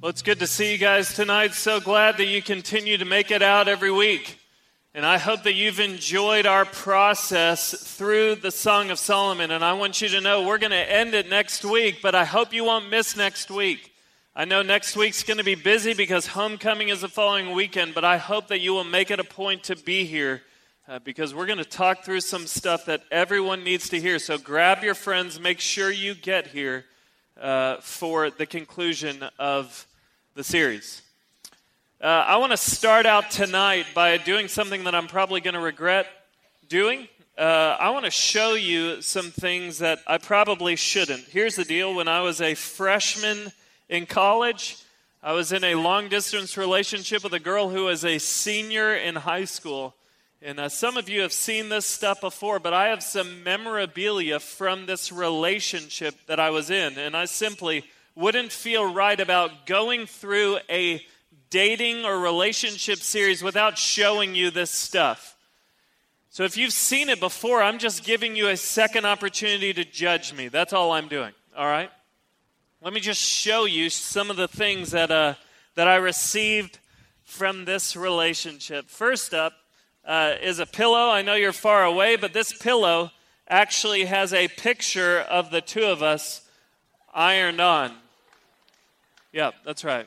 Well, it's good to see you guys tonight. So glad that you continue to make it out every week. And I hope that you've enjoyed our process through the Song of Solomon. And I want you to know we're going to end it next week, but I hope you won't miss next week. I know next week's going to be busy because homecoming is the following weekend, but I hope that you will make it a point to be here because we're going to talk through some stuff that everyone needs to hear. So grab your friends, make sure you get here for the conclusion of the series. I want to start out tonight by doing something that I'm probably going to regret doing. I want to show you some things that I probably shouldn't. Here's the deal. When I was a freshman in college, I was in a long-distance relationship with a girl who was a senior in high school. And some of you have seen this stuff before, but I have some memorabilia from this relationship that I was in. And I simply wouldn't feel right about going through a dating or relationship series without showing you this stuff. So if you've seen it before, I'm just giving you a second opportunity to judge me. That's all I'm doing, all right? Let me just show you some of the things that I received from this relationship. First up is a pillow. I know you're far away, but this pillow actually has a picture of the two of us ironed on. Yeah, that's right.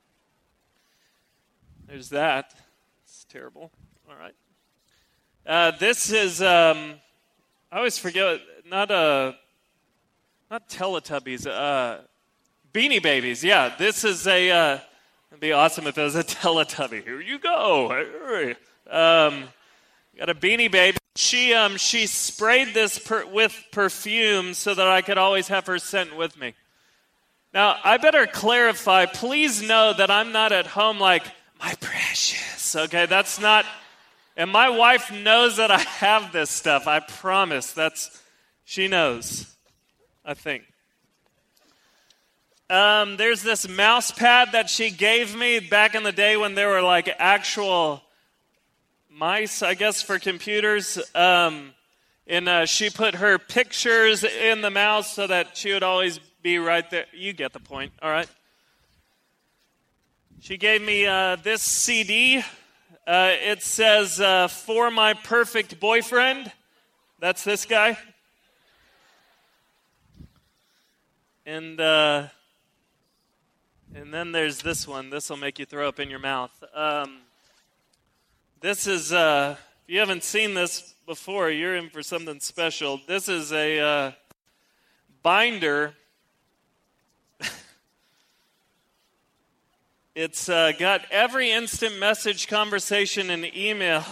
There's that. It's terrible. All right. This is, I always forget, not Teletubbies, Beanie Babies. Yeah, this is it'd be awesome if it was a Teletubby. Here you go. Got a Beanie Baby. She sprayed this with perfume so that I could always have her scent with me. Now, I better clarify, please know that I'm not at home like, my precious, okay? That's not, and my wife knows that I have this stuff, I promise. She knows, I think. There's this mouse pad that she gave me back in the day when there were like actual mice, I guess, for computers. And she put her pictures in the mouse so that she would always be right there. You get the point, all right? She gave me this CD. It says, For My Perfect Boyfriend. That's this guy. And then there's this one. This will make you throw up in your mouth. This is, if you haven't seen this before, you're in for something special. This is a binder. It's got every instant message, conversation, and email.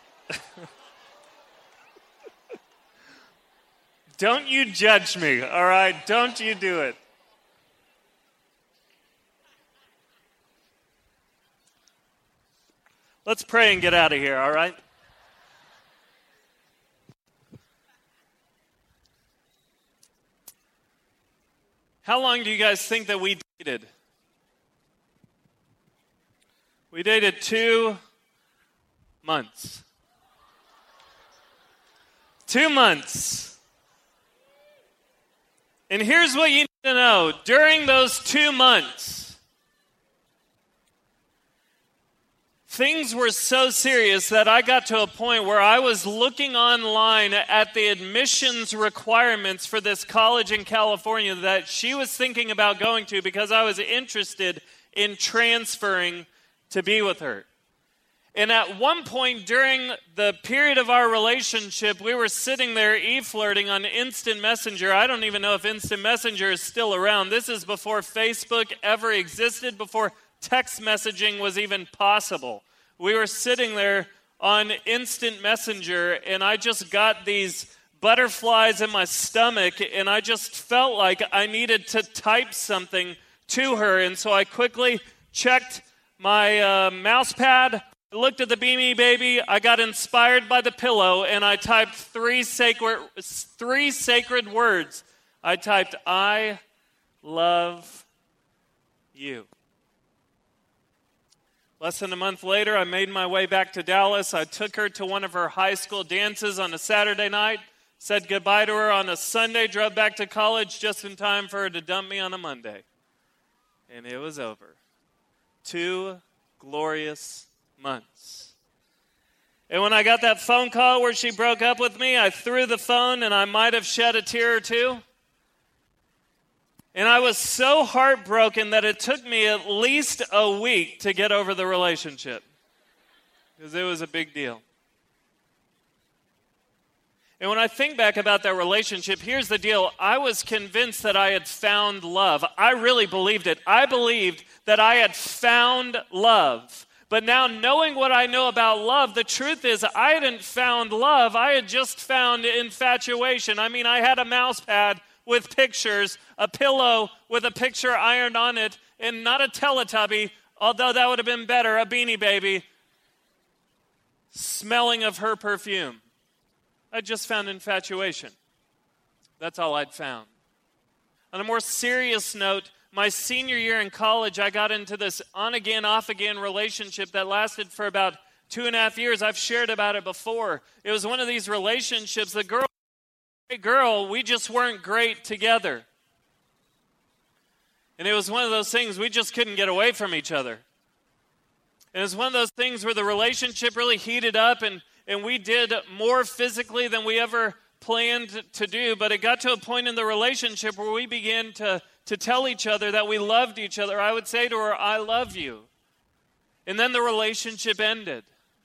Don't you judge me, all right? Don't you do it. Let's pray and get out of here, all right? How long do you guys think that we dated? We dated 2 months. 2 months. And here's what you need to know. During those 2 months, things were so serious that I got to a point where I was looking online at the admissions requirements for this college in California that she was thinking about going to because I was interested in transferring to be with her. And at one point during the period of our relationship, we were sitting there e-flirting on Instant Messenger. I don't even know if Instant Messenger is still around. This is before Facebook ever existed, before text messaging was even possible. We were sitting there on Instant Messenger, and I just got these butterflies in my stomach, and I just felt like I needed to type something to her. And so I quickly checked my mouse pad, looked at the Beanie Baby, I got inspired by the pillow, and I typed three sacred words. I typed, I love you. Less than a month later, I made my way back to Dallas. I took her to one of her high school dances on a Saturday night, said goodbye to her on a Sunday, drove back to college just in time for her to dump me on a Monday. And it was over. 2 glorious months. And when I got that phone call where she broke up with me, I threw the phone and I might have shed a tear or two. And I was so heartbroken that it took me at least a week to get over the relationship, because it was a big deal. And when I think back about that relationship, here's the deal. I was convinced that I had found love. I really believed it. I believed that I had found love. But now, knowing what I know about love, the truth is I hadn't found love. I had just found infatuation. I mean, I had a mouse pad with pictures, a pillow with a picture ironed on it, and not a Teletubby, although that would have been better, a Beanie Baby, smelling of her perfume. I just found infatuation. That's all I'd found. On a more serious note, my senior year in college, I got into this on-again, off-again relationship that lasted for about 2.5 years. I've shared about it before. It was one of these relationships. The girl, we just weren't great together. And it was one of those things, we just couldn't get away from each other. And it was one of those things where the relationship really heated up, and we did more physically than we ever planned to do. But it got to a point in the relationship where we began to tell each other that we loved each other. I would say to her, I love you. And then the relationship ended.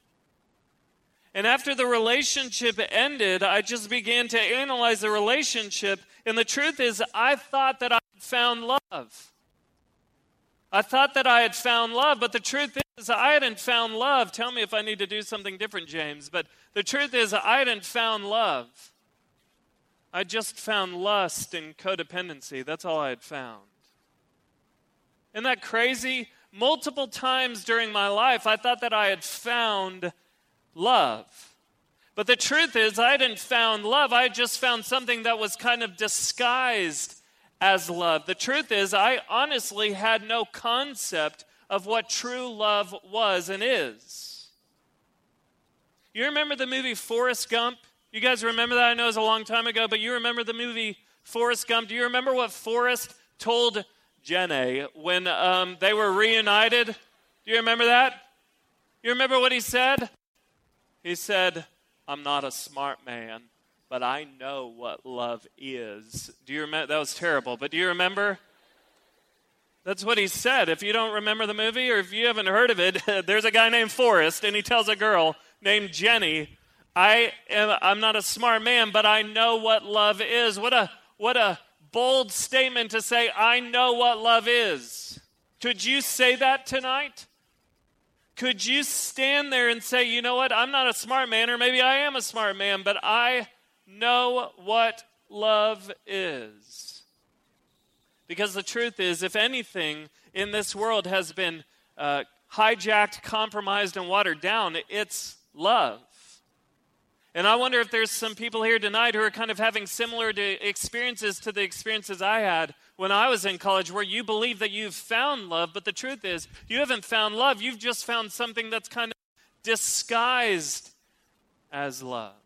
And after the relationship ended, I just began to analyze the relationship. And the truth is, I thought that I had found love. I thought that I had found love, but the truth is I hadn't found love. Tell me if I need to do something different, James. But the truth is I hadn't found love. I just found lust and codependency. That's all I had found. Isn't that crazy? Multiple times during my life, I thought that I had found love. But the truth is, I hadn't found love. I had just found something that was kind of disguised as love. The truth is, I honestly had no concept of what true love was and is. You remember the movie Forrest Gump? You guys remember that? I know it was a long time ago, but you remember the movie Forrest Gump? Do you remember what Forrest told Jenny when they were reunited? Do you remember that? You remember what he said? He said, I'm not a smart man, but I know what love is. Do you remember? That was terrible, but do you remember? That's what he said. If you don't remember the movie, or if you haven't heard of it, there's a guy named Forrest, and he tells a girl named Jenny, I'm not a smart man, but I know what love is. What a bold statement to say, I know what love is. Could you say that tonight? Could you stand there and say, you know what, I'm not a smart man, or maybe I am a smart man, but I know what love is. Because the truth is, if anything in this world has been hijacked, compromised, and watered down, it's love. And I wonder if there's some people here tonight who are kind of having similar experiences to the experiences I had when I was in college, where you believe that you've found love, but the truth is, you haven't found love. You've just found something that's kind of disguised as love.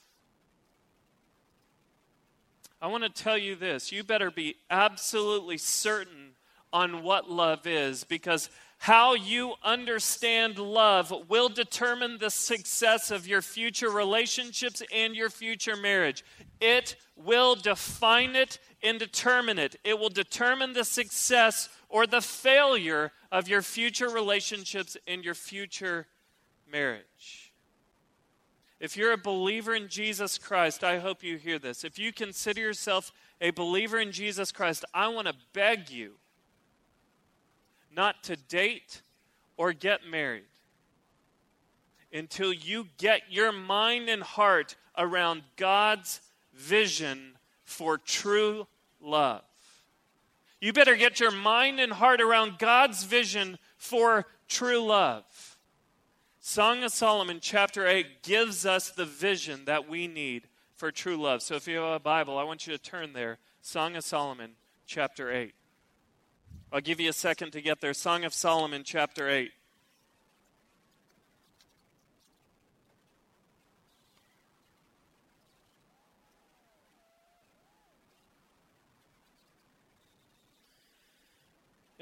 I want to tell you this. You better be absolutely certain on what love is, because how you understand love will determine the success of your future relationships and your future marriage. It will define it and determine it. It will determine the success or the failure of your future relationships and your future marriage. If you're a believer in Jesus Christ, I hope you hear this. If you consider yourself a believer in Jesus Christ, I want to beg you not to date or get married until you get your mind and heart around God's vision for true love. You better get your mind and heart around God's vision for true love. Song of Solomon chapter 8 gives us the vision that we need for true love. So if you have a Bible, I want you to turn there. Song of Solomon chapter 8. I'll give you a second to get there. Song of Solomon, chapter 8.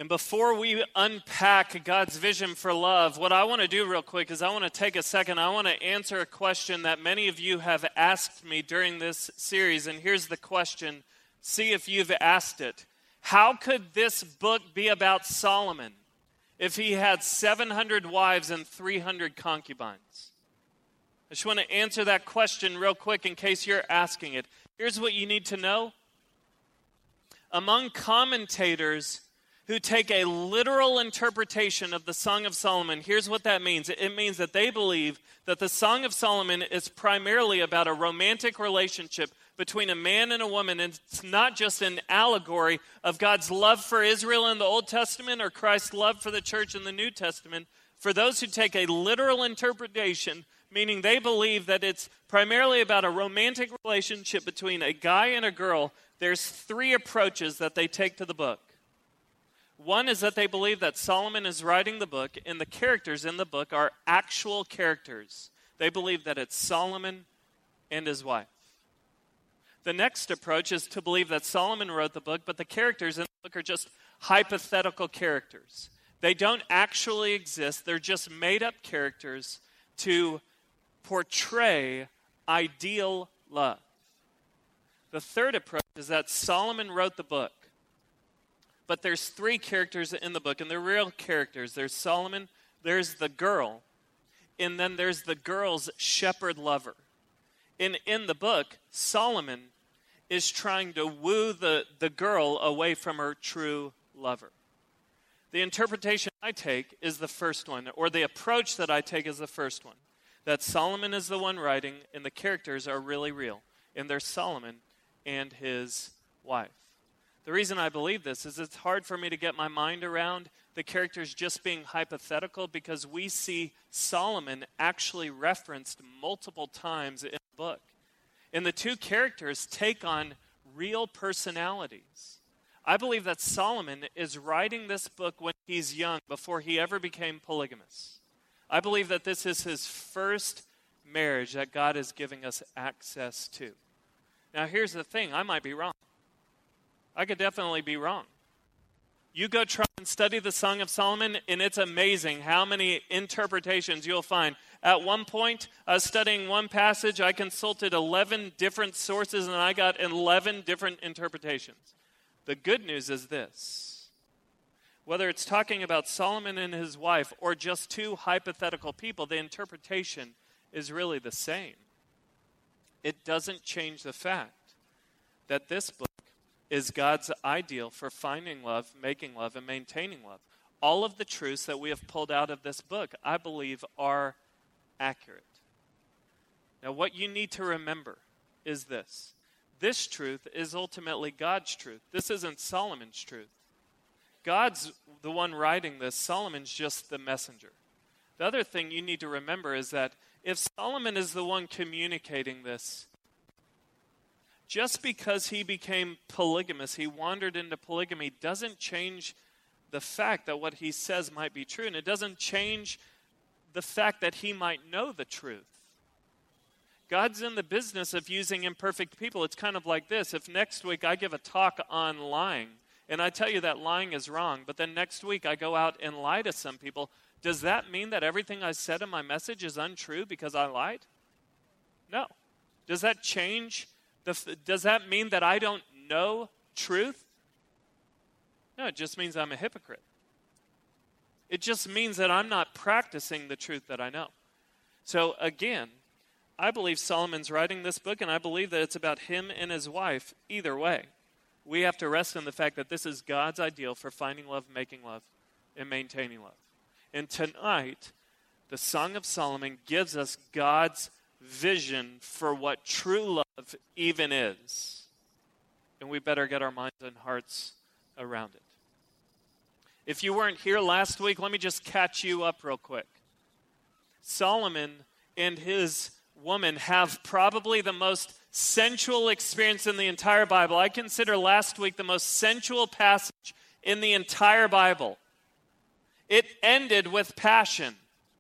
And before we unpack God's vision for love, what I want to do real quick is I want to take a second. I want to answer a question that many of you have asked me during this series. And here's the question. See if you've asked it. How could this book be about Solomon if he had 700 wives and 300 concubines? I just want to answer that question real quick in case you're asking it. Here's what you need to know. Among commentators who take a literal interpretation of the Song of Solomon, here's what that means. It means that they believe that the Song of Solomon is primarily about a romantic relationship between a man and a woman, and it's not just an allegory of God's love for Israel in the Old Testament or Christ's love for the church in the New Testament. For those who take a literal interpretation, meaning they believe that it's primarily about a romantic relationship between a guy and a girl, there's three approaches that they take to the book. One is that they believe that Solomon is writing the book, and the characters in the book are actual characters. They believe that it's Solomon and his wife. The next approach is to believe that Solomon wrote the book, but the characters in the book are just hypothetical characters. They don't actually exist. They're just made-up characters to portray ideal love. The third approach is that Solomon wrote the book. But there's three characters in the book, and they're real characters. There's Solomon, there's the girl, and then there's the girl's shepherd lover. In the book, Solomon is trying to woo the girl away from her true lover. The interpretation I take is the first one, or the approach that I take is the first one. That Solomon is the one writing, and the characters are really real. And they're Solomon and his wife. The reason I believe this is it's hard for me to get my mind around the characters just being hypothetical because we see Solomon actually referenced multiple times in the book. And the two characters take on real personalities. I believe that Solomon is writing this book when he's young, before he ever became polygamous. I believe that this is his first marriage that God is giving us access to. Now here's the thing, I might be wrong. I could definitely be wrong. You go try and study the Song of Solomon, and it's amazing how many interpretations you'll find. At one point, I was studying one passage, I consulted 11 different sources, and I got 11 different interpretations. The good news is this. Whether it's talking about Solomon and his wife, or just two hypothetical people, the interpretation is really the same. It doesn't change the fact that this book is God's ideal for finding love, making love, and maintaining love. All of the truths that we have pulled out of this book, I believe, are accurate. Now, what you need to remember is this. This truth is ultimately God's truth. This isn't Solomon's truth. God's the one writing this. Solomon's just the messenger. The other thing you need to remember is that if Solomon is the one communicating this, just because he became polygamous, he wandered into polygamy, doesn't change the fact that what he says might be true. And it doesn't change the fact that he might know the truth. God's in the business of using imperfect people. It's kind of like this. If next week I give a talk on lying, and I tell you that lying is wrong, but then next week I go out and lie to some people, does that mean that everything I said in my message is untrue because I lied? No. Does that change? Does that mean that I don't know truth? No, it just means I'm a hypocrite. It just means that I'm not practicing the truth that I know. So again, I believe Solomon's writing this book, and I believe that it's about him and his wife. Either way, we have to rest in the fact that this is God's ideal for finding love, making love, and maintaining love. And tonight, the Song of Solomon gives us God's vision for what true love even is. And we better get our minds and hearts around it. If you weren't here last week, let me just catch you up real quick. Solomon and his woman have probably the most sensual experience in the entire Bible. I consider last week the most sensual passage in the entire Bible. It ended with passion.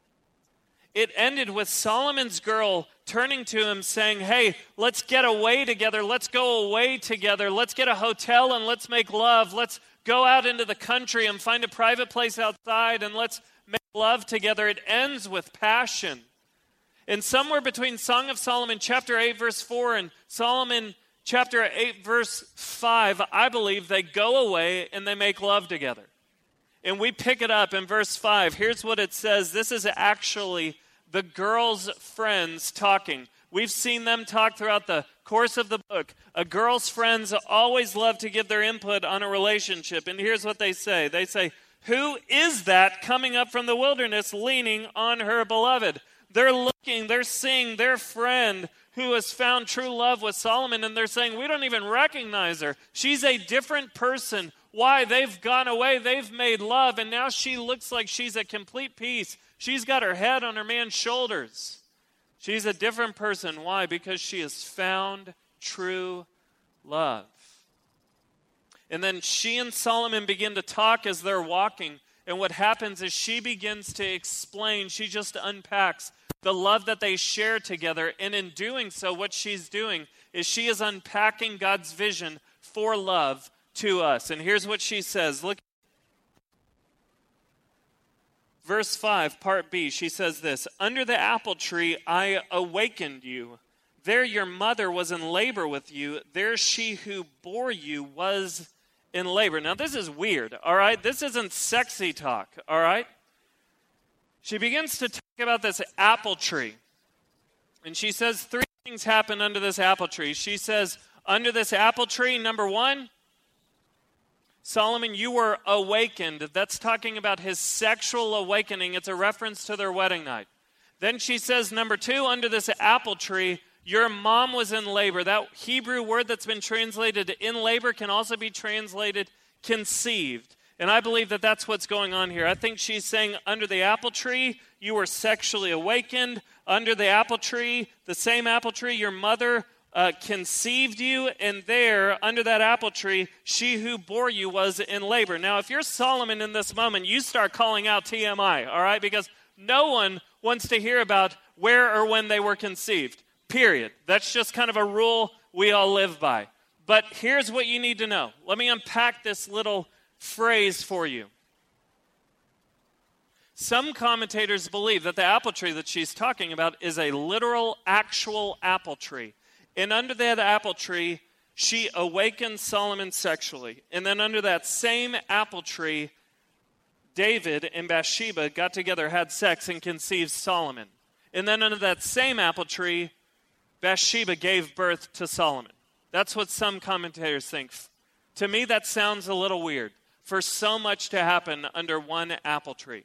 It ended with Solomon's girl turning to him saying, hey, let's get away together. Let's go away together. Let's get a hotel and let's make love. Let's go out into the country and find a private place outside and let's make love together. It ends with passion. And somewhere between Song of Solomon chapter 8 verse 4 and Solomon chapter 8 verse 5, I believe they go away and they make love together. And we pick it up in verse 5. Here's what it says. This is actually the girl's friends talking. We've seen them talk throughout the course of the book. A girl's friends always love to give their input on a relationship. And here's what they say. They say, "Who is that coming up from the wilderness leaning on her beloved?" They're looking, they're seeing their friend who has found true love with Solomon, and they're saying, we don't even recognize her. She's a different person. Why? They've gone away, they've made love, and now she looks like she's at complete peace. She's got her head on her man's shoulders. She's a different person. Why? Because she has found true love. And then she and Solomon begin to talk as they're walking. And what happens is she begins to explain, she just unpacks the love that they share together. And in doing so, what she's doing is she is unpacking God's vision for love to us. And here's what she says. Look. Verse 5, part B, she says this, "Under the apple tree I awakened you. There your mother was in labor with you. There she who bore you was in labor." Now this is weird, all right? This isn't sexy talk, all right? She begins to talk about this apple tree. And she says three things happen under this apple tree. She says, under this apple tree, number one, Solomon, you were awakened. That's talking about his sexual awakening. It's a reference to their wedding night. Then she says, number two, under this apple tree, your mom was in labor. That Hebrew word that's been translated in labor can also be translated conceived. And I believe that that's what's going on here. I think she's saying under the apple tree, you were sexually awakened. Under the apple tree, the same apple tree, your mother conceived you. And there, under that apple tree, she who bore you was in labor. Now, if you're Solomon in this moment, you start calling out TMI, all right? Because no one wants to hear about where or when they were conceived. Period. That's just kind of a rule we all live by. But here's what you need to know. Let me unpack this little phrase for you. Some commentators believe that the apple tree that she's talking about is a literal, actual apple tree. And under that apple tree, she awakened Solomon sexually. And then under that same apple tree, David and Bathsheba got together, had sex, and conceived Solomon. And then under that same apple tree, Bathsheba gave birth to Solomon. That's what some commentators think. To me, that sounds a little weird, for so much to happen under one apple tree.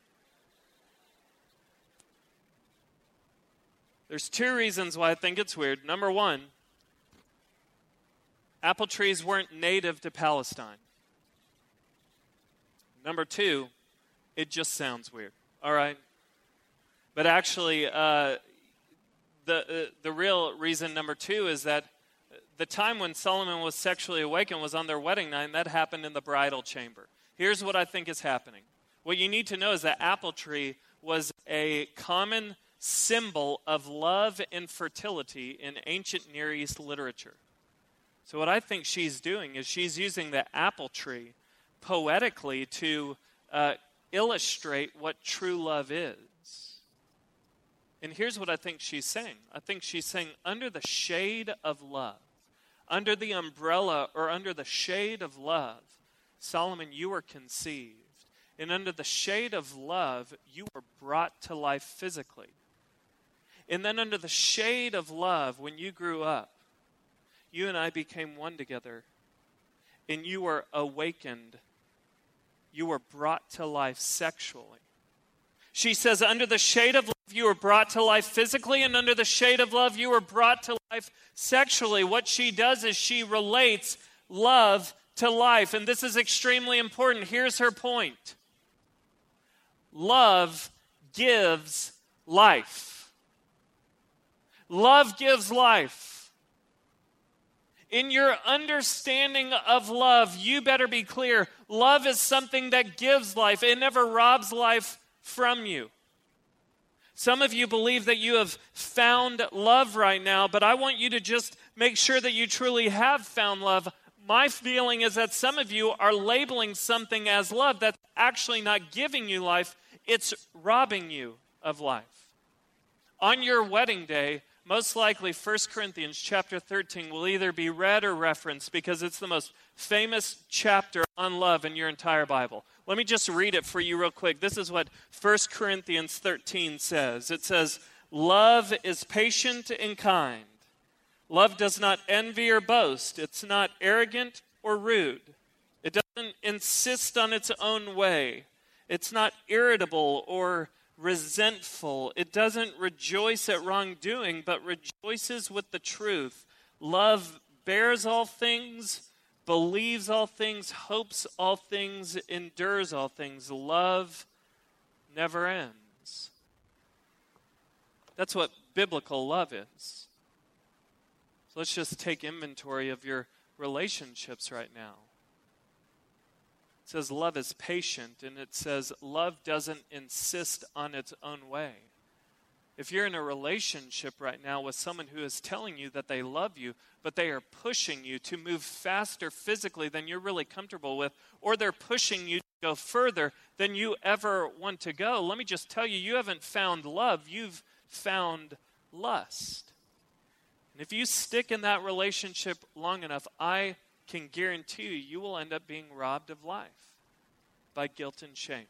There's two reasons why I think it's weird. Number one, apple trees weren't native to Palestine. Number two, it just sounds weird, all right? But actually, the real reason, number two, is that the time when Solomon was sexually awakened was on their wedding night, and that happened in the bridal chamber. Here's what I think is happening. What you need to know is that apple tree was a common symbol of love and fertility in ancient Near East literature. So what I think she's doing is she's using the apple tree poetically to illustrate what true love is. And here's what I think she's saying. I think she's saying under the shade of love, under the umbrella or under the shade of love, Solomon, you were conceived. And under the shade of love, you were brought to life physically. And then under the shade of love, when you grew up, you and I became one together. And you were awakened. You were brought to life sexually. She says, under the shade of love, you were brought to life physically, and under the shade of love, you were brought to life sexually. What she does is she relates love to life, and this is extremely important. Here's her point. Love gives life. Love gives life. In your understanding of love, you better be clear. Love is something that gives life. It never robs life from you. Some of you believe that you have found love right now, but I want you to just make sure that you truly have found love. my feeling is that some of you are labeling something as love that's actually not giving you life. It's robbing you of life. On your wedding day, most likely 1 Corinthians chapter 13 will either be read or referenced because it's the most famous chapter on love in your entire Bible. Let me just read it for you real quick. This is what 1 Corinthians 13 says. It says, "Love is patient and kind. Love does not envy or boast. It's not arrogant or rude. It doesn't insist on its own way. It's not irritable or resentful. It doesn't rejoice at wrongdoing, but rejoices with the truth. Love bears all things, believes all things, hopes all things, endures all things. Love never ends." That's what biblical love is. So let's just take inventory of your relationships right now. It says love is patient, and it says love doesn't insist on its own way. If you're in a relationship right now with someone who is telling you that they love you, but they are pushing you to move faster physically than you're really comfortable with, or they're pushing you to go further than you ever want to go, let me just tell you, you haven't found love, you've found lust. And if you stick in that relationship long enough, I can guarantee you, you will end up being robbed of life by guilt and shame.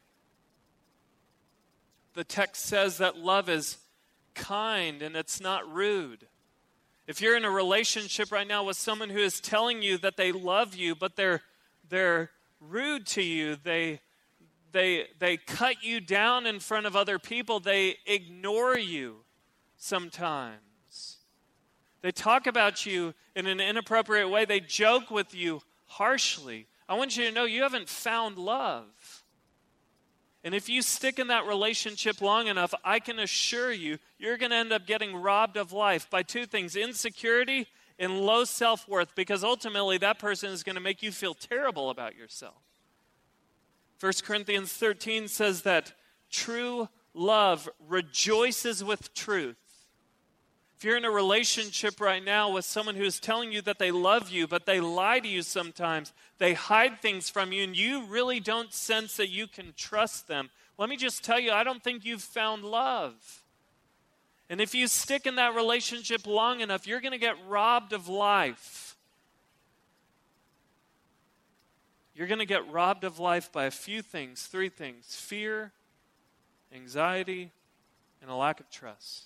The text says that love is kind and it's not rude. If you're in a relationship right now with someone who is telling you that they love you, but they're rude to you, they cut you down in front of other people, they ignore you sometimes. They talk about you in an inappropriate way. They joke with you harshly. I want you to know you haven't found love. And if you stick in that relationship long enough, I can assure you, you're going to end up getting robbed of life by two things: insecurity and low self-worth, because ultimately that person is going to make you feel terrible about yourself. 1 Corinthians 13 says that true love rejoices with truth. If you're in a relationship right now with someone who is telling you that they love you, but they lie to you sometimes, they hide things from you, and you really don't sense that you can trust them, let me just tell you, I don't think you've found love. And if you stick in that relationship long enough, you're going to get robbed of life. You're going to get robbed of life by a few things, three things: fear, anxiety, and a lack of trust.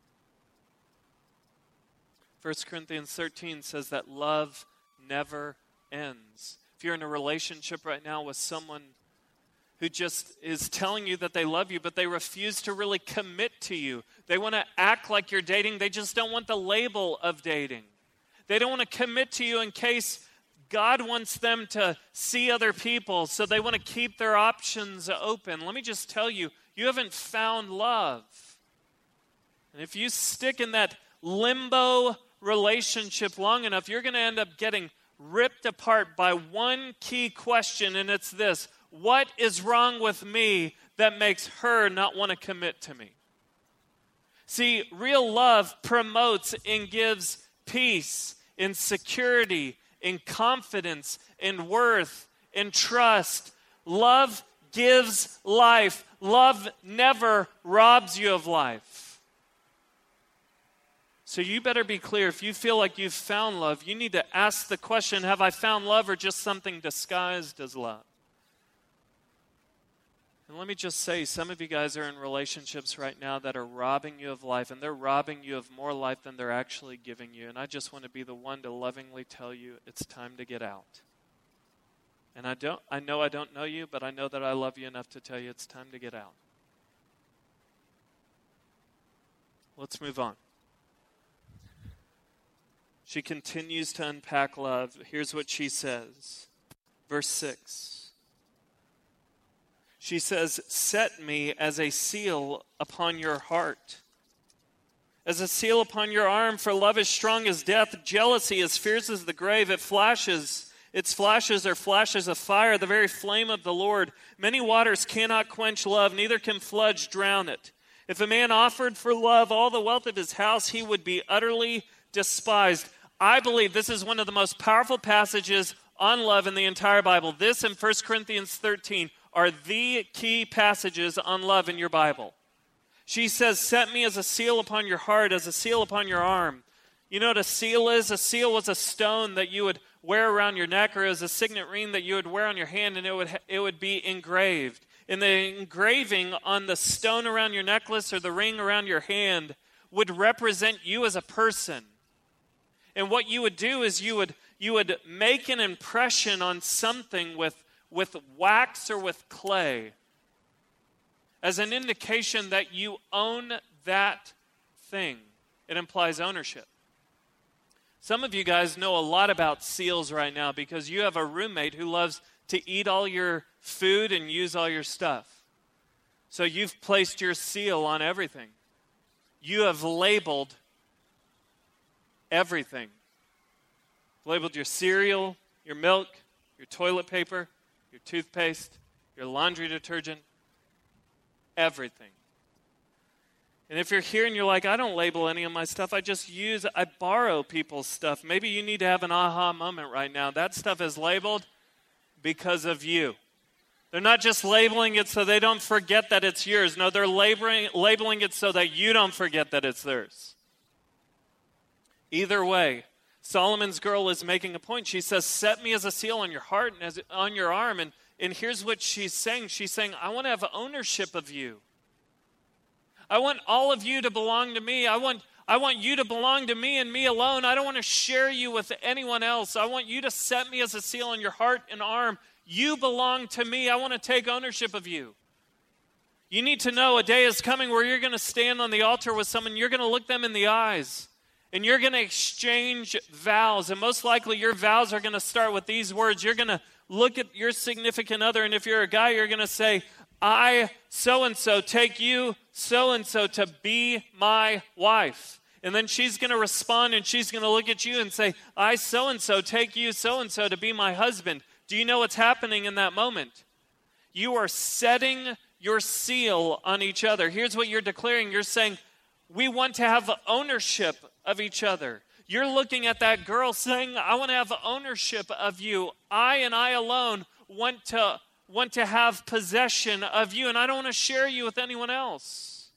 1 Corinthians 13 says that love never ends. If you're in a relationship right now with someone who just is telling you that they love you, but they refuse to really commit to you, they want to act like you're dating, they just don't want the label of dating. They don't want to commit to you in case God wants them to see other people, so they want to keep their options open. Let me just tell you, you haven't found love. And if you stick in that limbo relationship long enough, you're going to end up getting ripped apart by one key question, and it's this: what is wrong with me that makes her not want to commit to me? See, real love promotes and gives peace and security and confidence and worth and trust. Love gives life. Love never robs you of life. So you better be clear. If you feel like you've found love, you need to ask the question, have I found love or just something disguised as love? And let me just say, some of you guys are in relationships right now that are robbing you of life, and they're robbing you of more life than they're actually giving you. And I just want to be the one to lovingly tell you it's time to get out. And I know I don't know you, but I know that I love you enough to tell you it's time to get out. Let's move on. She continues to unpack love. Here's what she says. Verse 6. She says, "Set me as a seal upon your heart, as a seal upon your arm, for love is strong as death, jealousy as fierce as the grave. Its flashes are flashes of fire, the very flame of the Lord. Many waters cannot quench love, neither can floods drown it. If a man offered for love all the wealth of his house, he would be utterly despised." I believe this is one of the most powerful passages on love in the entire Bible. This and 1 Corinthians 13 are the key passages on love in your Bible. She says, set me as a seal upon your heart, as a seal upon your arm. You know what a seal is? A seal was a stone that you would wear around your neck, or as a signet ring that you would wear on your hand, and it would be engraved. And the engraving on the stone around your necklace or the ring around your hand would represent you as a person. And what you would do is you would make an impression on something with wax or with clay as an indication that you own that thing. It implies ownership. Some of you guys know a lot about seals right now because you have a roommate who loves to eat all your food and use all your stuff. So you've placed your seal on everything. You have labeled everything. Labeled your cereal, your milk, your toilet paper, your toothpaste, your laundry detergent, everything. And if you're here and you're like, I don't label any of my stuff, I borrow people's stuff. Maybe you need to have an aha moment right now. That stuff is labeled because of you. They're not just labeling it so they don't forget that it's yours. No, they're labeling it so that you don't forget that it's theirs. Either way, Solomon's girl is making a point. She says, set me as a seal on your heart and as on your arm. And here's what she's saying. She's saying, I want to have ownership of you. I want all of you to belong to me. I want you to belong to me and me alone. I don't want to share you with anyone else. I want you to set me as a seal on your heart and arm. You belong to me. I want to take ownership of you. You need to know a day is coming where you're going to stand on the altar with someone. You're going to look them in the eyes. And you're going to exchange vows. And most likely your vows are going to start with these words. You're going to look at your significant other. And if you're a guy, you're going to say, I, so-and-so, take you, so-and-so, to be my wife. And then she's going to respond and she's going to look at you and say, I, so-and-so, take you, so-and-so, to be my husband. Do you know what's happening in that moment? You are setting your seal on each other. Here's what you're declaring. You're saying, we want to have ownership of each other. You're looking at that girl saying, I want to have ownership of you. I and I alone want to have possession of you, and I don't want to share you with anyone else.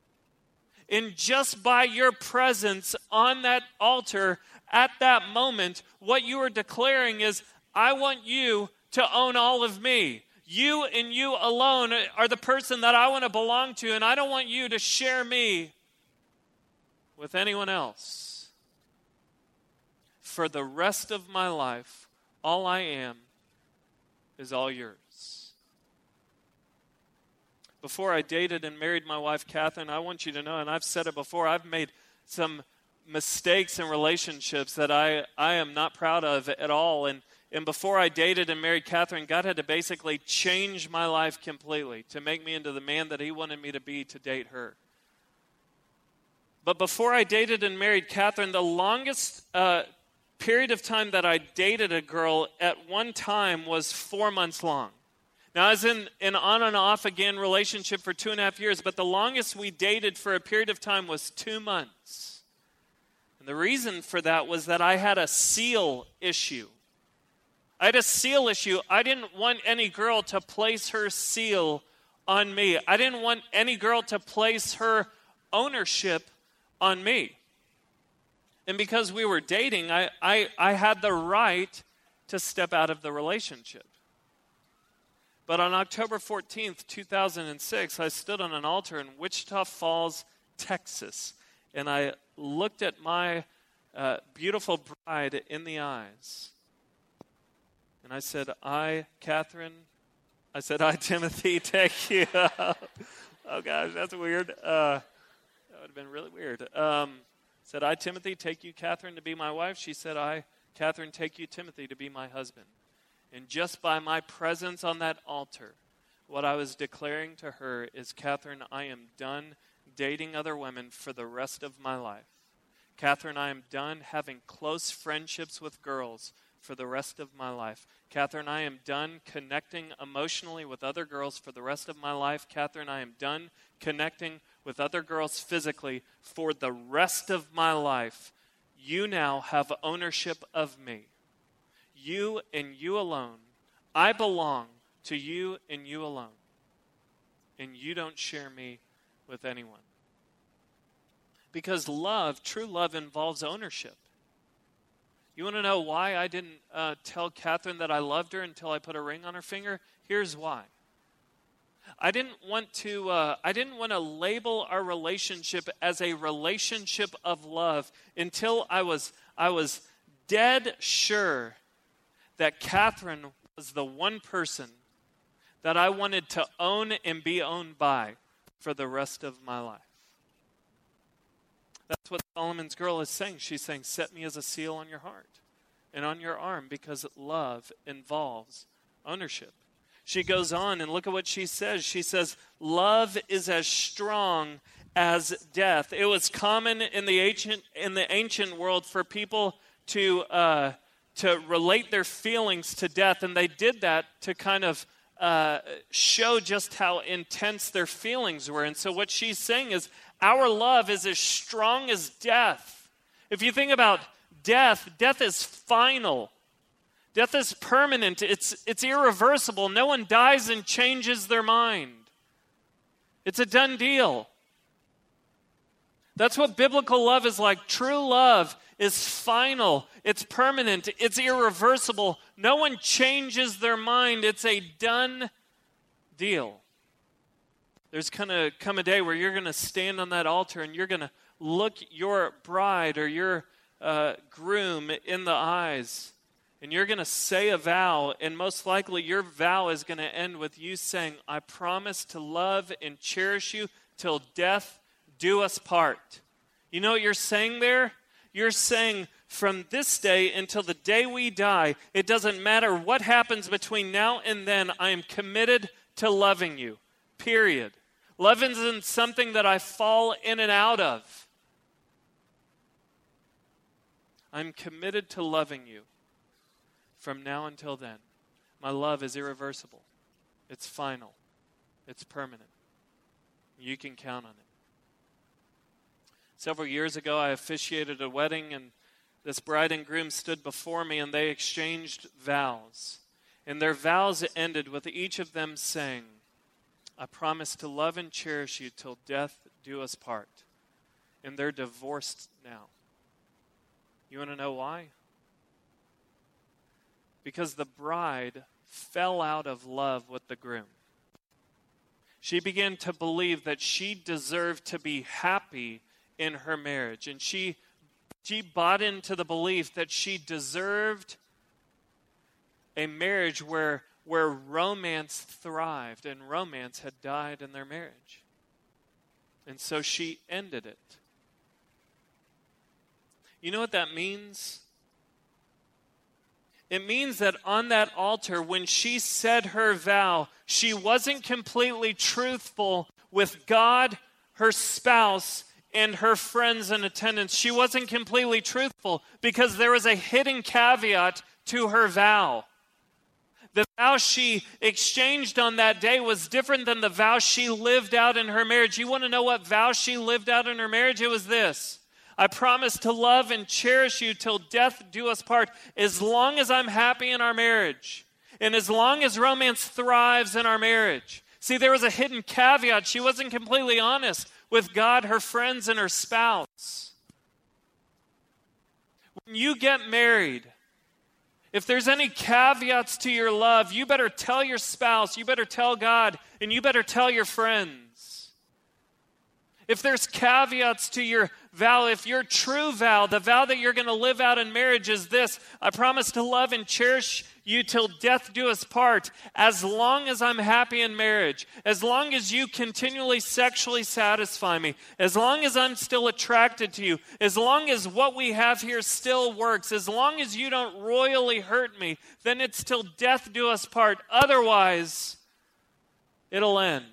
And just by your presence on that altar at that moment, what you are declaring is, I want you to own all of me. You and you alone are the person that I want to belong to, and I don't want you to share me with anyone else. For the rest of my life, all I am is all yours. Before I dated and married my wife, Catherine, I want you to know, and I've said it before, I've made some mistakes in relationships that I am not proud of at all. And before I dated and married Catherine, God had to basically change my life completely to make me into the man that He wanted me to be to date her. But before I dated and married Catherine, the longest period of time that I dated a girl at one time was 4 months long. Now, I was in an on and off again relationship for 2.5 years, but the longest we dated for a period of time was 2 months. And the reason for that was that I had a seal issue. I had a seal issue. I didn't want any girl to place her seal on me. I didn't want any girl to place her ownership on me. And because we were dating, I had the right to step out of the relationship. But on October 14th, 2006, I stood on an altar in Wichita Falls, Texas, and I looked at my beautiful bride in the eyes. And I said, I, Timothy, take you. Oh, gosh, that's weird. That would have been really weird. Said, I, Timothy, take you, Catherine, to be my wife. She said, I, Catherine, take you, Timothy, to be my husband. And just by my presence on that altar, what I was declaring to her is, Catherine, I am done dating other women for the rest of my life. Catherine, I am done having close friendships with girls for the rest of my life. Catherine, I am done connecting emotionally with other girls for the rest of my life. Catherine, I am done connecting with other girls physically for the rest of my life. you now have ownership of me. You and you alone. I belong to you and you alone. And you don't share me with anyone. Because love, true love, involves ownership. You want to know why I didn't tell Catherine that I loved her until I put a ring on her finger? Here's why. I didn't want to label our relationship as a relationship of love until I was dead sure that Catherine was the one person that I wanted to own and be owned by for the rest of my life. That's what Solomon's girl is saying. She's saying, set me as a seal on your heart and on your arm, because love involves ownership. She goes on and look at what she says. She says, love is as strong as death. It was common in the ancient world for people to relate their feelings to death, and they did that to kind of show just how intense their feelings were. And so what she's saying is, our love is as strong as death. If you think about death, death is final. Death is permanent. It's irreversible. No one dies and changes their mind. It's a done deal. That's what biblical love is like. True love is final. It's permanent. It's irreversible. No one changes their mind. It's a done deal. There's going to come a day where you're going to stand on that altar and you're going to look your bride or your groom in the eyes, and you're going to say a vow, and most likely your vow is going to end with you saying, I promise to love and cherish you till death do us part. You know what you're saying there? You're saying, from this day until the day we die, it doesn't matter what happens between now and then, I am committed to loving you, period. Love isn't something that I fall in and out of. I'm committed to loving you from now until then. My love is irreversible. It's final. It's permanent. You can count on it. Several years ago, I officiated a wedding, and this bride and groom stood before me, and they exchanged vows. And their vows ended with each of them saying, I promise to love and cherish you till death do us part. And they're divorced now. You want to know why? Because the bride fell out of love with the groom. She began to believe that she deserved to be happy in her marriage. And she bought into the belief that she deserved a marriage where romance thrived, and romance had died in their marriage. And so she ended it. You know what that means? It means that on that altar, when she said her vow, she wasn't completely truthful with God, her spouse, and her friends in attendance. She wasn't completely truthful because there was a hidden caveat to her vow. The vow she exchanged on that day was different than the vow she lived out in her marriage. You want to know what vow she lived out in her marriage? It was this. I promise to love and cherish you till death do us part, as long as I'm happy in our marriage, and as long as romance thrives in our marriage. See, there was a hidden caveat. She wasn't completely honest with God, her friends, and her spouse. When you get married, if there's any caveats to your love, you better tell your spouse, you better tell God, and you better tell your friends. If there's caveats to your vow, if your true vow, the vow that you're going to live out in marriage is this, I promise to love and cherish you till death do us part, as long as I'm happy in marriage, as long as you continually sexually satisfy me, as long as I'm still attracted to you, as long as what we have here still works, as long as you don't royally hurt me, then it's till death do us part. Otherwise, it'll end.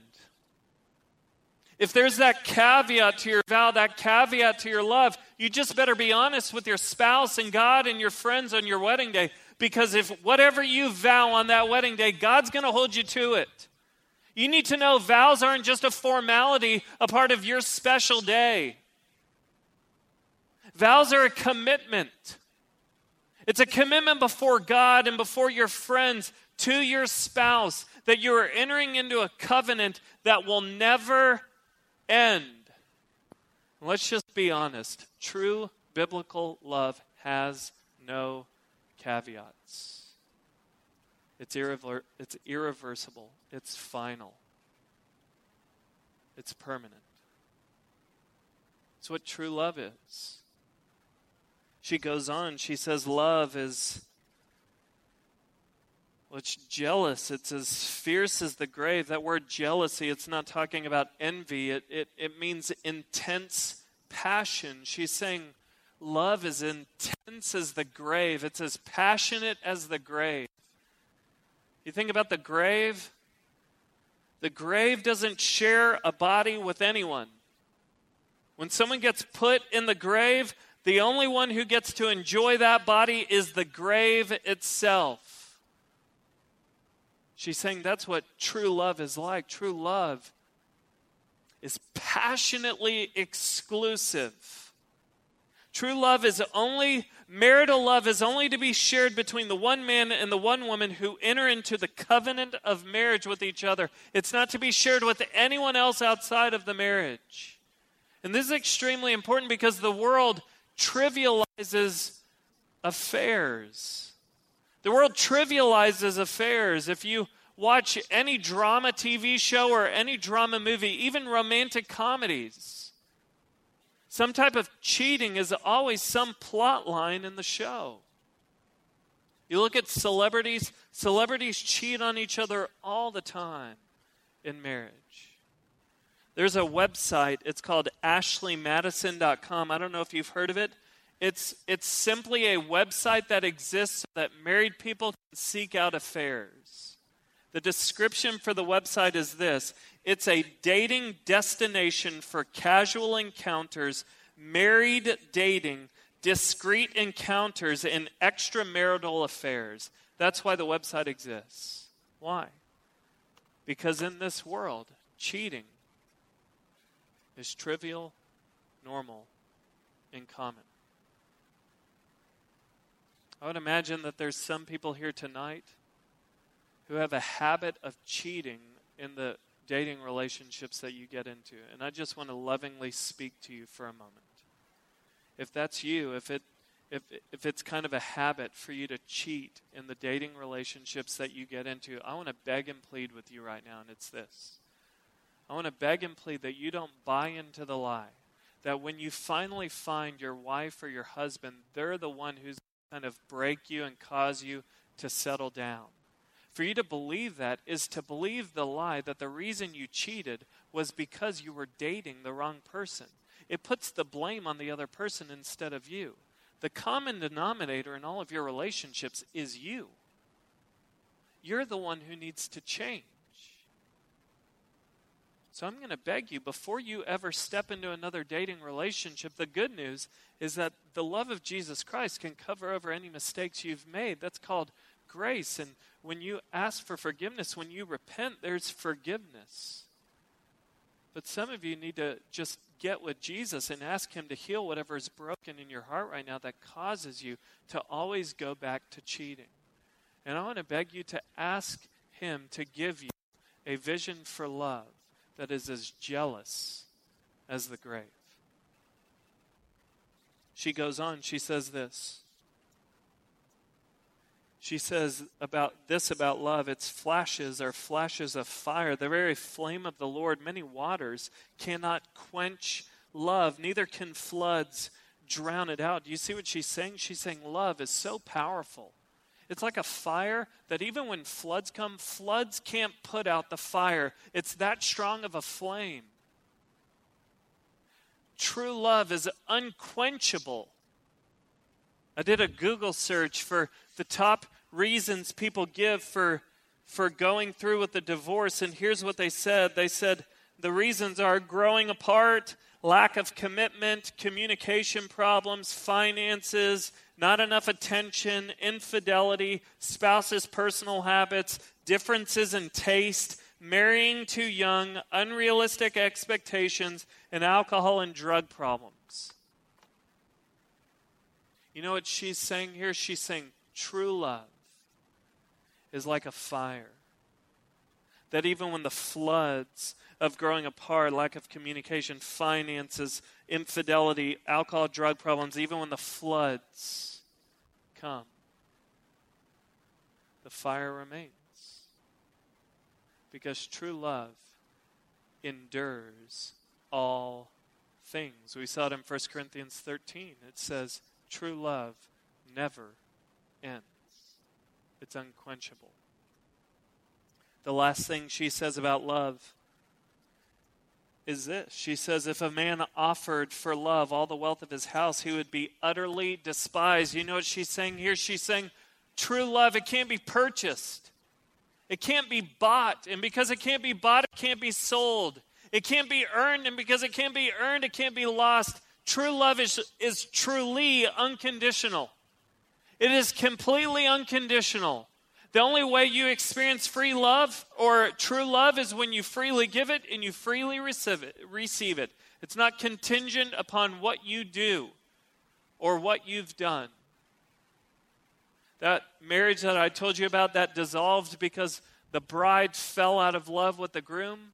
If there's that caveat to your vow, that caveat to your love, you just better be honest with your spouse and God and your friends on your wedding day. Because if whatever you vow on that wedding day, God's going to hold you to it. You need to know vows aren't just a formality, a part of your special day. Vows are a commitment. It's a commitment before God and before your friends to your spouse that you are entering into a covenant that will never end. Let's just be honest. True biblical love has no caveats. It's irreversible. It's final. It's permanent. It's what true love is. She goes on, she says love is, well, it's jealous. It's as fierce as the grave. That word jealousy, it's not talking about envy. It means intense passion. She's saying love is intense as the grave. It's as passionate as the grave. You think about the grave doesn't share a body with anyone. When someone gets put in the grave, the only one who gets to enjoy that body is the grave itself. She's saying that's what true love is like. True love is passionately exclusive. True love is marital love is only to be shared between the one man and the one woman who enter into the covenant of marriage with each other. It's not to be shared with anyone else outside of the marriage. And this is extremely important because the world trivializes affairs. The world trivializes affairs. If you watch any drama TV show or any drama movie, even romantic comedies, some type of cheating is always some plot line in the show. You look at celebrities cheat on each other all the time in marriage. There's a website, it's called ashleymadison.com. I don't know if you've heard of it. It's simply a website that exists so that married people can seek out affairs. The description for the website is this: it's a dating destination for casual encounters, married dating, discreet encounters, and extramarital affairs. That's why the website exists. Why? Because in this world, cheating is trivial, normal, and common. I would imagine that there's some people here tonight who have a habit of cheating in the dating relationships that you get into. And I just want to lovingly speak to you for a moment. If that's you, if it's kind of a habit for you to cheat in the dating relationships that you get into, I want to beg and plead with you right now, and it's this. I want to beg and plead that you don't buy into the lie that when you finally find your wife or your husband, they're the one who's kind of break you and cause you to settle down. For you to believe that is to believe the lie that the reason you cheated was because you were dating the wrong person. It puts the blame on the other person instead of you. The common denominator in all of your relationships is you. You're the one who needs to change. So I'm going to beg you, before you ever step into another dating relationship, the good news is that the love of Jesus Christ can cover over any mistakes you've made. That's called grace. And when you ask for forgiveness, when you repent, there's forgiveness. But some of you need to just get with Jesus and ask him to heal whatever is broken in your heart right now that causes you to always go back to cheating. And I want to beg you to ask him to give you a vision for love that is as jealous as the grave. She goes on, she says this. She says about love, its flashes are flashes of fire. The very flame of the Lord, many waters cannot quench love, neither can floods drown it out. Do you see what she's saying? She's saying love is so powerful. It's like a fire that even when floods come, floods can't put out the fire. It's that strong of a flame. True love is unquenchable. I did a Google search for the top reasons people give for going through with the divorce, and here's what they said. They said the reasons are growing apart, lack of commitment, communication problems, finances, not enough attention, infidelity, spouse's personal habits, differences in taste, marrying too young, unrealistic expectations, and alcohol and drug problems. You know what she's saying here? She's saying true love is like a fire. That even when the floods of growing apart, lack of communication, finances, infidelity, alcohol, drug problems, even when the floods come, the fire remains. Because true love endures all things. We saw it in 1 Corinthians 13. It says, true love never ends. It's unquenchable. The last thing she says about love is this. She says, if a man offered for love all the wealth of his house, he would be utterly despised. You know what she's saying here? She's saying, true love, it can't be purchased. It can't be bought. And because it can't be bought, it can't be sold. It can't be earned. And because it can't be earned, it can't be lost. True love is truly unconditional. It is completely unconditional. The only way you experience free love or true love is when you freely give it and you freely receive it. It's not contingent upon what you do or what you've done. That marriage that I told you about, that dissolved because the bride fell out of love with the groom.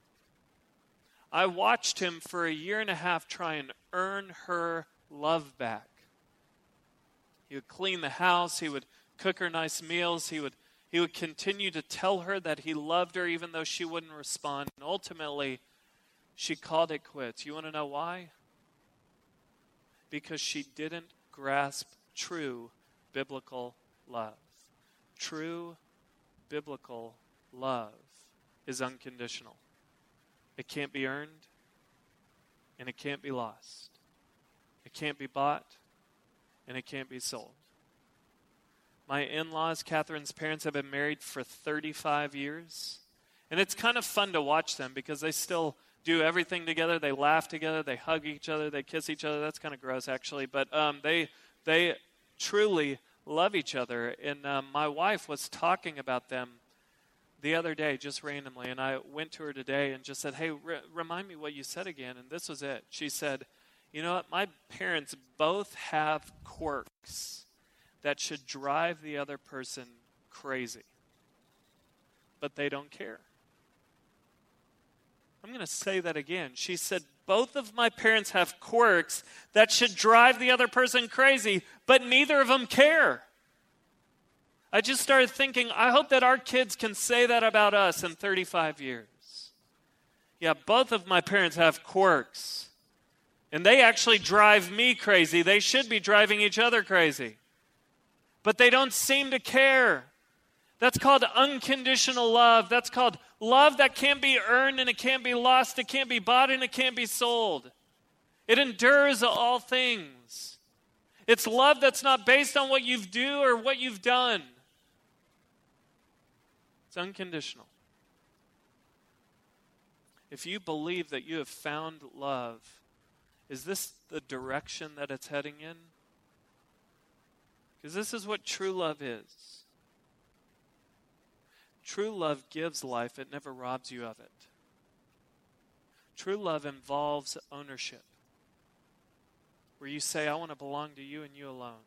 I watched him for 1.5 years try and earn her love back. He would clean the house. He would cook her nice meals. He would continue to tell her that he loved her even though she wouldn't respond. And ultimately, she called it quits. You want to know why? Because she didn't grasp true biblical love. True biblical love is unconditional. It can't be earned, and it can't be lost. It can't be bought, and it can't be sold. My in-laws, Catherine's parents, have been married for 35 years. And it's kind of fun to watch them because they still do everything together. They laugh together. They hug each other. They kiss each other. That's kind of gross, actually. But they truly love each other. And my wife was talking about them the other day, just randomly. And I went to her today and just said, hey, remind me what you said again. And this was it. She said, you know what? My parents both have quirks that should drive the other person crazy. But they don't care. I'm going to say that again. She said, both of my parents have quirks that should drive the other person crazy, but neither of them care. I just started thinking, I hope that our kids can say that about us in 35 years. Yeah, both of my parents have quirks. And they actually drive me crazy. They should be driving each other crazy. But they don't seem to care. That's called unconditional love. That's called love that can't be earned and it can't be lost. It can't be bought and it can't be sold. It endures all things. It's love that's not based on what you've do or what you've done. It's unconditional. If you believe that you have found love, is this the direction that it's heading in? Because this is what true love is. True love gives life. It never robs you of it. True love involves ownership. Where you say, I want to belong to you and you alone.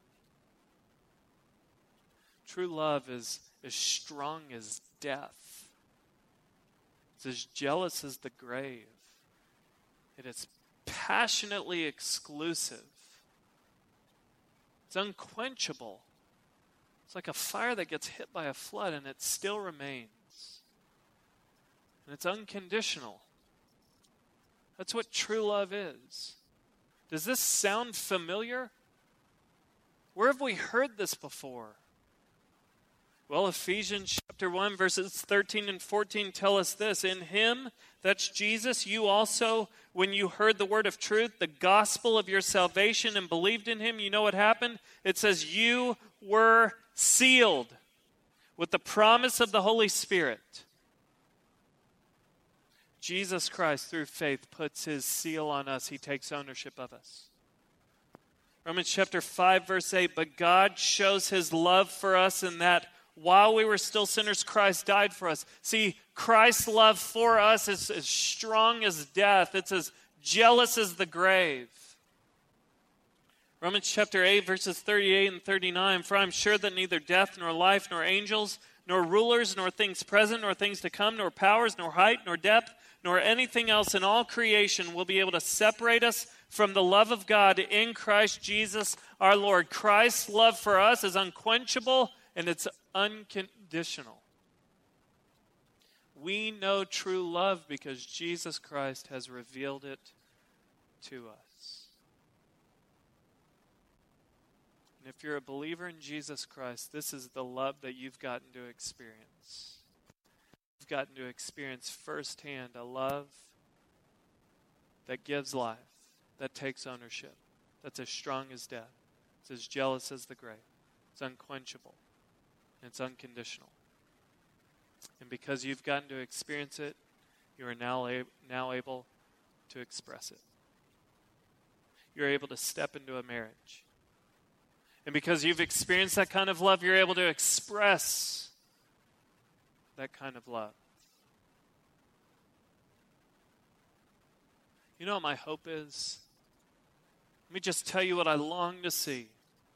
True love is as strong as death. It's as jealous as the grave. It is passionately exclusive. It's unquenchable. It's like a fire that gets hit by a flood and it still remains. And it's unconditional. That's what true love is. Does this sound familiar? Where have we heard this before? Well, Ephesians chapter 1, verses 13 and 14 tell us this. In him, that's Jesus, you also, when you heard the word of truth, the gospel of your salvation, and believed in him, you know what happened? It says you were sealed with the promise of the Holy Spirit. Jesus Christ, through faith, puts his seal on us. He takes ownership of us. Romans chapter 5, verse 8, but God shows his love for us in that while we were still sinners, Christ died for us. See, Christ's love for us is as strong as death. It's as jealous as the grave. Romans chapter 8, verses 38 and 39, for I'm sure that neither death, nor life, nor angels, nor rulers, nor things present, nor things to come, nor powers, nor height, nor depth, nor anything else in all creation will be able to separate us from the love of God in Christ Jesus our Lord. Christ's love for us is unquenchable and it's unconditional. We know true love because Jesus Christ has revealed it to us. And if you're a believer in Jesus Christ, this is the love that you've gotten to experience. You've gotten to experience firsthand a love that gives life, that takes ownership, that's as strong as death, it's as jealous as the grave, it's unquenchable, and it's unconditional. And because you've gotten to experience it, you are now able to express it. You're able to step into a marriage. And because you've experienced that kind of love, you're able to express that kind of love. You know what my hope is? Let me just tell you what I long to see.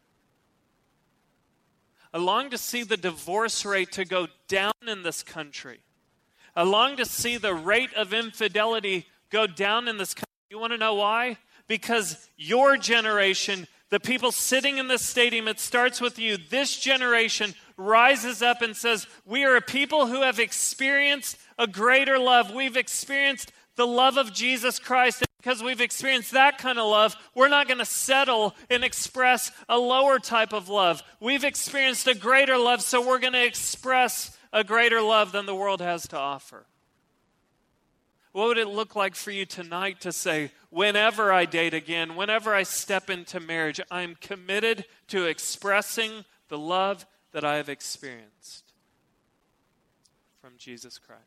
I long to see the divorce rate to go down in this country. I long to see the rate of infidelity go down in this country. You want to know why? Because your generation, the people sitting in this stadium, it starts with you. This generation rises up and says, we are a people who have experienced a greater love. We've experienced the love of Jesus Christ. And because we've experienced that kind of love, we're not going to settle and express a lower type of love. We've experienced a greater love, so we're going to express a greater love than the world has to offer. What would it look like for you tonight to say, whenever I date again, whenever I step into marriage, I'm committed to expressing the love that I have experienced from Jesus Christ?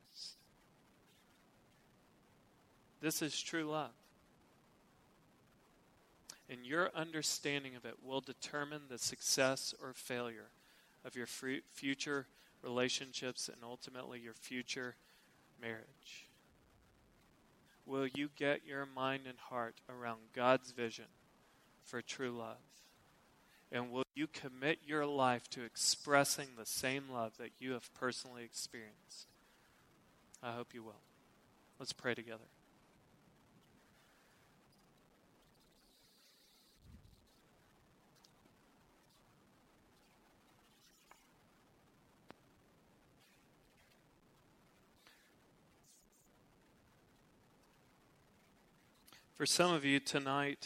This is true love. And your understanding of it will determine the success or failure of your future relationships and ultimately your future marriage. Will you get your mind and heart around God's vision for true love? And will you commit your life to expressing the same love that you have personally experienced? I hope you will. Let's pray together. For some of you tonight,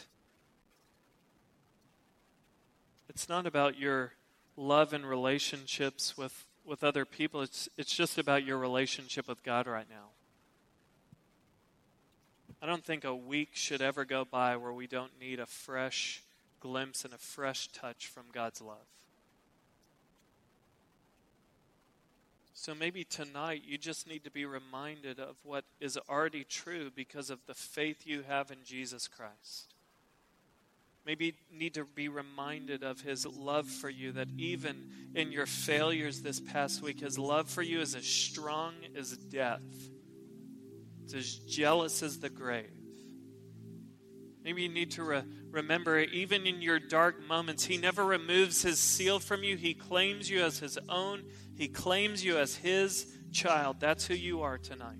it's not about your love and relationships with other people. It's just about your relationship with God right now. I don't think a week should ever go by where we don't need a fresh glimpse and a fresh touch from God's love. So maybe tonight you just need to be reminded of what is already true because of the faith you have in Jesus Christ. Maybe you need to be reminded of His love for you, that even in your failures this past week, His love for you is as strong as death. It's as jealous as the grave. Maybe you need to remember, even in your dark moments, He never removes His seal from you. He claims you as His own. He claims you as His child. That's who you are tonight.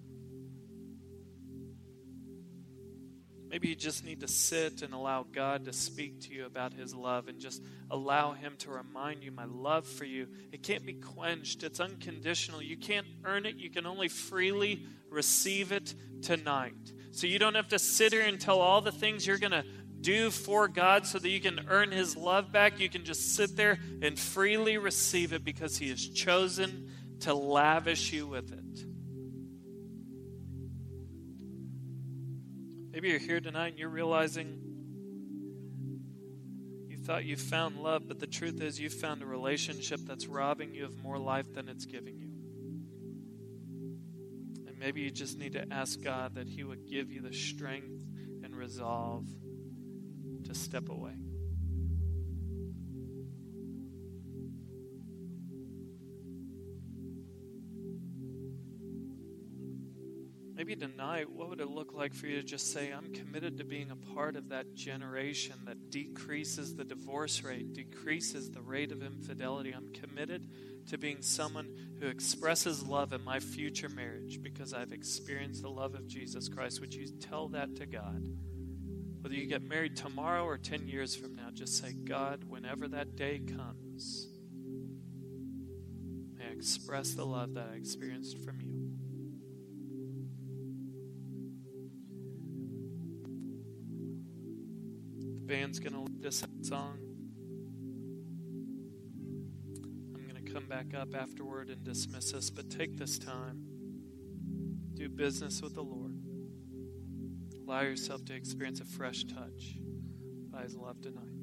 Maybe you just need to sit and allow God to speak to you about His love and just allow Him to remind you, my love for you, it can't be quenched. It's unconditional. You can't earn it. You can only freely receive it tonight. So you don't have to sit here and tell all the things you're going to do for God so that you can earn His love back. You can just sit there and freely receive it because He has chosen to lavish you with it. Maybe you're here tonight and you're realizing you thought you found love, but the truth is you found a relationship that's robbing you of more life than it's giving you. And maybe you just need to ask God that He would give you the strength and resolve to step away. Maybe tonight, what would it look like for you to just say, I'm committed to being a part of that generation that decreases the divorce rate, decreases the rate of infidelity. I'm committed to being someone who expresses love in my future marriage because I've experienced the love of Jesus Christ. Would you tell that to God? Whether you get married tomorrow or 10 years from now, just say, God, whenever that day comes, may I express the love that I experienced from you. The band's going to lead us in song. I'm going to come back up afterward and dismiss us, but take this time. Do business with the Lord. Allow yourself to experience a fresh touch by His love tonight.